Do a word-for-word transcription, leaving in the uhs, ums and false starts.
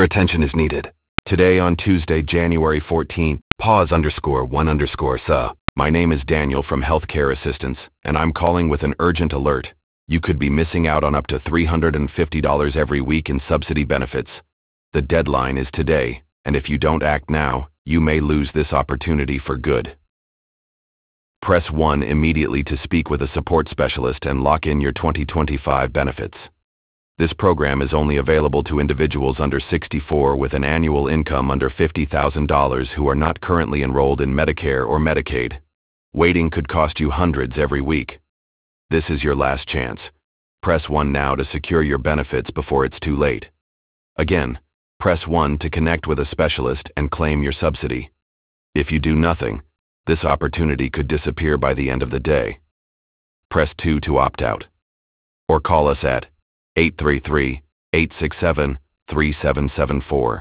Attention is needed. Today on Tuesday, January fourteenth, pause underscore one underscore sa. My name is Daniel from Healthcare Assistance, and I'm calling with an urgent alert. You could be missing out on up to three hundred fifty dollars every week in subsidy benefits. The deadline is today, and if you don't act now, you may lose this opportunity for good. Press one immediately to speak with a support specialist and lock in your twenty twenty-five benefits. This program is only available to individuals under sixty-four with an annual income under fifty thousand dollars who are not currently enrolled in Medicare or Medicaid. Waiting could cost you hundreds every week. This is your last chance. Press one now to secure your benefits before it's too late. Again, press one to connect with a specialist and claim your subsidy. If you do nothing, this opportunity could disappear by the end of the day. Press two to opt out. Or call us at eight three three, eight six seven, three seven seven four.